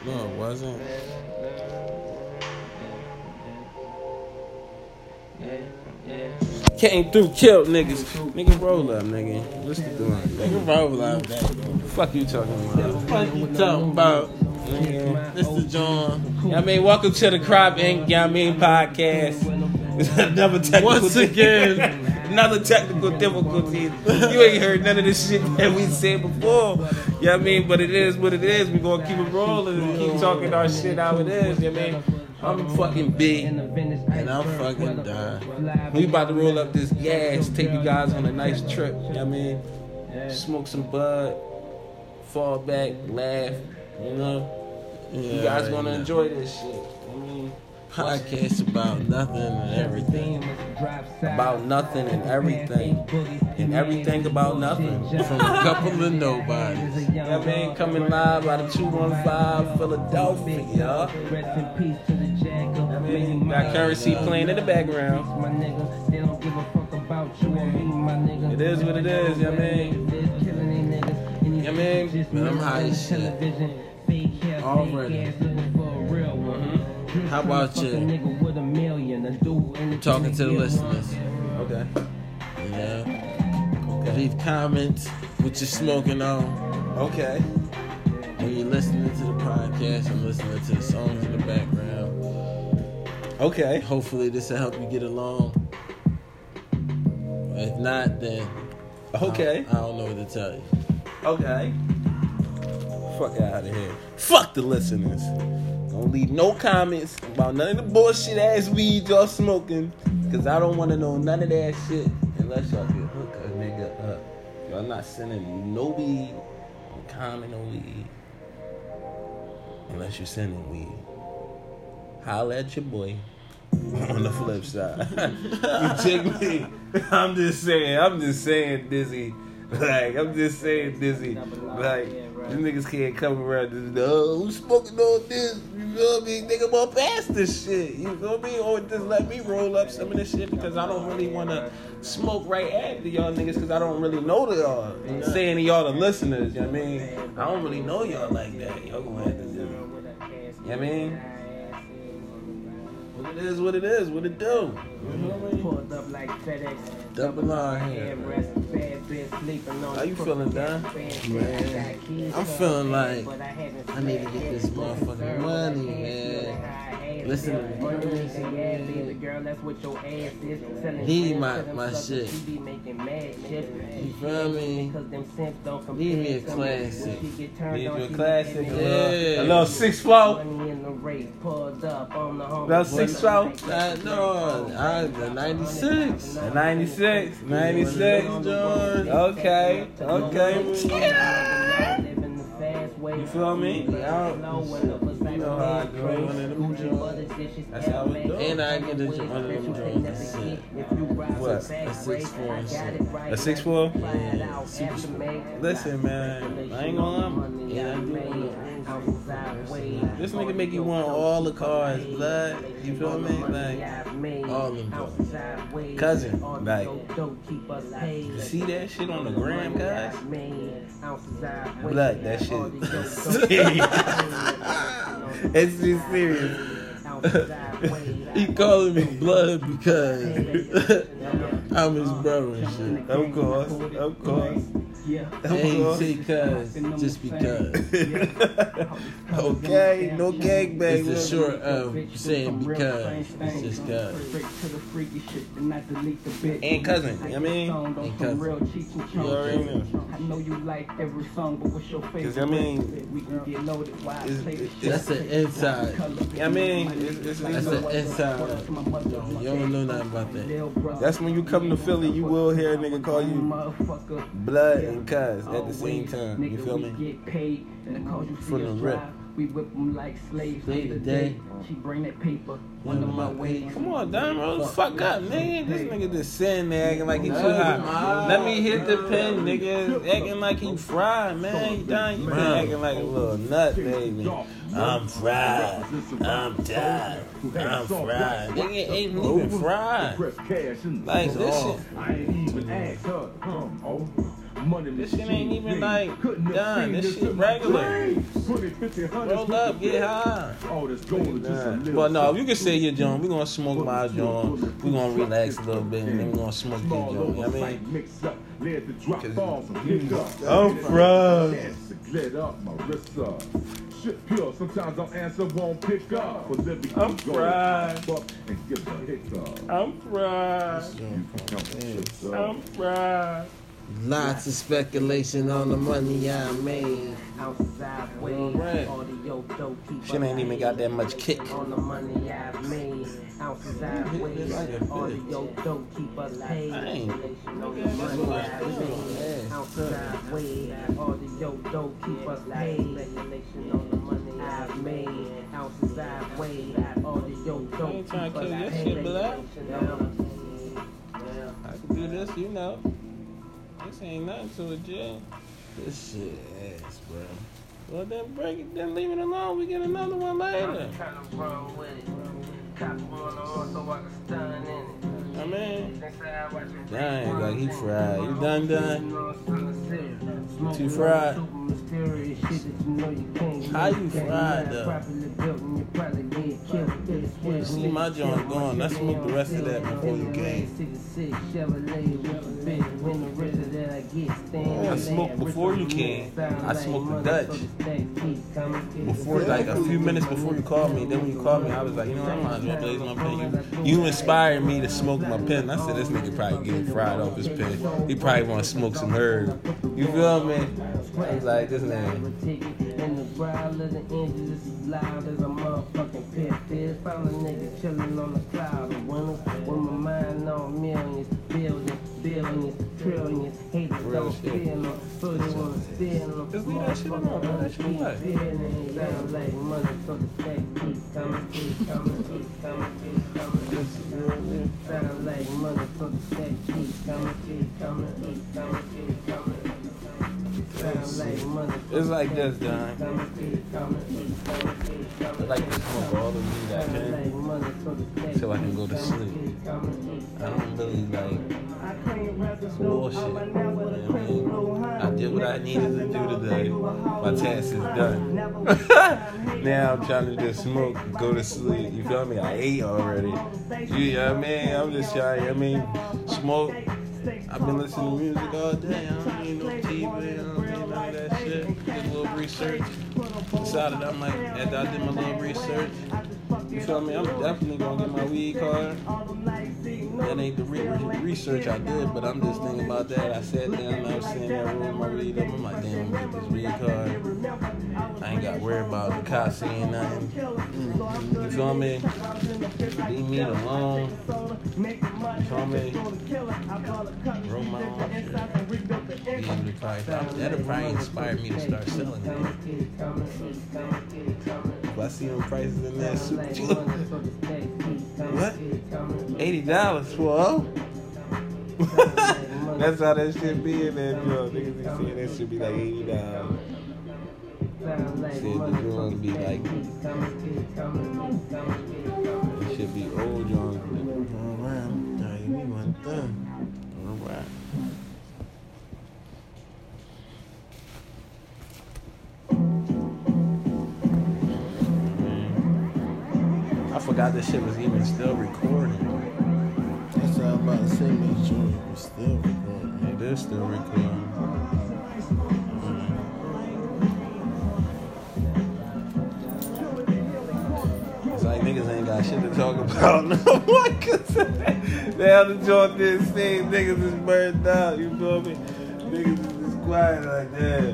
No, it wasn't. Came through, killed niggas. Nigga, roll up, nigga. What's the doing? Nigga, roll up. Fuck you talking about? Fuck you talking about? Mr. John. I mean, welcome to the Crop Inc. Podcast. Another technical Once again, another technical difficulty. You ain't heard none of this shit that we said before. You know what I mean? But it is what it is. We gonna keep it rolling and keep talking our shit how it is. You know what I mean? I'm fucking big. and I'm fucking dying. We about to roll up this gas, take you guys on a nice trip. You know what I mean? Smoke some bud, fall back, laugh. You know? You guys gonna enjoy this shit. I mean, Podcast about nothing and everything. about nothing and everything. And everything about nothing. From a couple of nobodies. You know what I mean? Coming live out of 215 Philadelphia. I mean, got Currency playing in the background. It is what it is, you know what I mean? You know what I mean? Man, I'm high as shit. Already. How about you? Talking to the listeners. Okay. You know? Leave comments what you're smoking on. Okay. When you're listening to the podcast and listening to the songs in the background. Okay. Hopefully this will help you get along. If not, then Okay. I don't know what to tell you. Okay. Fuck out of here. Fuck the listeners. Don't leave no comments about none of the bullshit ass weed y'all smoking. Cause I don't want to know none of that shit unless y'all can hook a nigga up. Y'all not sending no weed, no comment no weed. Unless you're sending weed. Holla at your boy. On the flip side. You take me. I'm just saying, Dizzy. Like, I'm just saying, Dizzy. Like, these niggas can't come around and who's smoking on this? You feel me? Nigga, more past this shit. You feel me? Or just let me roll up some of this shit because I don't really want to smoke right after y'all niggas because I don't really know y'all. I'm saying to y'all the listeners, you know what I mean? I don't really know y'all like that. Y'all gonna have to do. You know what I mean? What it is, what it is, what it do. You know what I mean? Pulled up like FedEx. Double R here. How you feeling, Don? Man, I'm feeling like I need to get this motherfucking money, man. Listen to me. Need my shit. You feel me? Need me a classic. Need you a classic, Yeah. a little 6-4. Little 6-4. No, the 96. A 96, 96, John. Okay. You feel me? You know how I do. That's how we do. And I get one of them joints. What? A 6-4 and shit. A 6-4? Yeah, super sweet. Listen, man, I ain't gonna lie. Yeah, I do want This nigga make you want all the cars, blood. You feel me? Like, all of them. cousin, like, you see that shit on the gram, guys? Blood, that shit. It's just serious. He calling me blood because I'm his brother and shit. Of course. And he say cuz, just because. Okay, no gangbang. It's the short of saying because. It's just cuz. And cousin, you know what I mean? And cousin. You already know. I know you like every song, but what's your favorite? Cause I mean, we can get loaded while I play the That's the inside. I mean, it's That's the inside. You don't know nothing about that. that's when you come to Philly, you will hear a nigga call you blood and cuz at the same time. You feel me? From the rip. We whip them like slaves. Day to day. She bring that paper under my way. Come on, Don, roll the fuck up, nigga. This nigga just sitting there acting like he too hot. Let me hit the pen, nigga. Acting like he fried, man. You done? You been acting like a little nut, baby. I'm fried. I'm tired. I'm fried. Nigga ain't even fried. Like this shit. This shit ain't even like done. This shit regular. Roll up, get high. But no, you can say your joint. We gonna smoke my joint. We gonna relax a little bit, and then we gonna smoke your joint. You know what I mean? I'm fried. Shit pure. Sometimes I'll answer, won't pick up. I'm fried. I'm fried. I'm fried. Lots of speculation on the money I made. Right. Shit ain't even got that much kick. On the money I've made. Ounces I've weighed. All the yo dope keep us paid. Ounces I've weighed. All the yo dope keep us paid. On the money I've made. Ounces I've weighed. All the yo dope keep us paid. I can do this, you know. This ain't nothing to it, Jill. This shit ass, bro. Well, then break it, then leave it alone. We get another one later. I mean, dang, like he fried. You done? Too fried? How you fried, though? See my joint going. Let's smoke the rest of that before you came. I smoked before you came. I smoked the Dutch. Before, like a few minutes before you called me. Then when you called me, I was like, you know, I might as well blaze my pen. You inspired me to smoke my pen. I said, this nigga probably getting fried off his pen. He probably want to smoke some herb. You feel me? I was like, this nigga. And the growl of the engine is as loud as a motherfucking pit. There's found a nigga chillin' on the cloud of winners. With my mind on millions, billions, trillions. Haters don't feel them, so they wanna steal them. Just leave that shit alone, bro. That shit away. Sound like money, so the stack keep coming. Sound like money, so the stack keep coming. It's like this, Don. I like to smoke all the weed I can so I can go to sleep. I don't really like bullshit. You know what I mean? I did what I needed to do today. My task is done. Now I'm trying to just smoke, go to sleep. You feel me? I ate already. You know what I mean? I'm just trying, smoke. I've been listening to music all day. I don't need no TV. I don't need none of that shit. Did a little research. Decided after I did my little research. You feel me? I'm definitely gonna get my weed card. That ain't the research I did, but I'm just thinking about that. I sat down and I was sitting there rolling my weed up. I'm like, damn, I'm gonna get this weed card. I ain't got to worry about the cops saying nothing. You feel me? Leave me alone. You feel me? Roll my own shit. That'll probably inspire me to start selling it. If I see them prices in that soup, what? $80 for That's how that shit be in that joint. Niggas be saying that shit be like $80. Said the joint be like, it should be old joint. Alright, we went done. Alright. I forgot this shit was even still recording. That's what I'm about to say, make sure we're still recording. It is still recording. It's like niggas ain't got shit to talk about no more. They have to join this thing. Niggas is burned out. You feel me? Niggas is just quiet like that.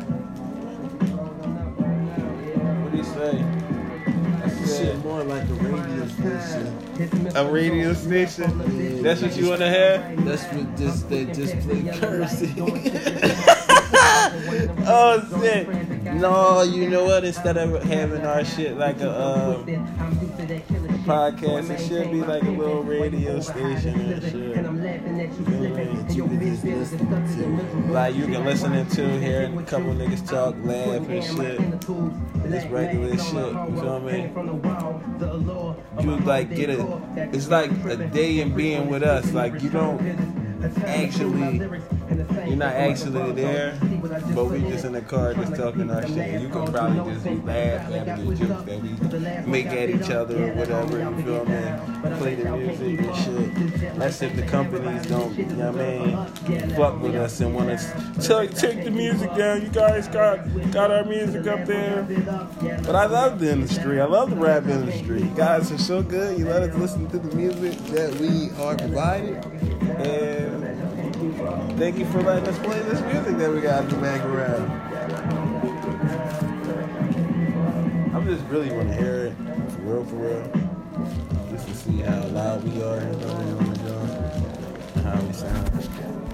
What do you say? Shit more like a radio station. A radio station? Yeah, That's what you want to hear? That's what they just play currency. Oh shit! No, you know what? Instead of having our shit like a podcast, it should be like a little radio station and shit. Like you can listen to, hear a couple niggas talk, laugh and shit. It's regular shit. You feel me? You like get it's like a day in being with us. Like you don't actually You're not actually there, but we just in the car just talking our shit. You could probably just be laughing at the jokes that we make at each other or whatever, you feel me? Play the music and shit. That's if the companies don't, you know what I mean, fuck with us and want to take the music down. You guys got our music up there. But I love the industry. I love the rap industry. You guys are so good. You let us listen to the music that we are provided. And thank you for letting us play this music that we got in the background. I just really want to hear it, for real. Just to see how loud we are on the drum, how we sound.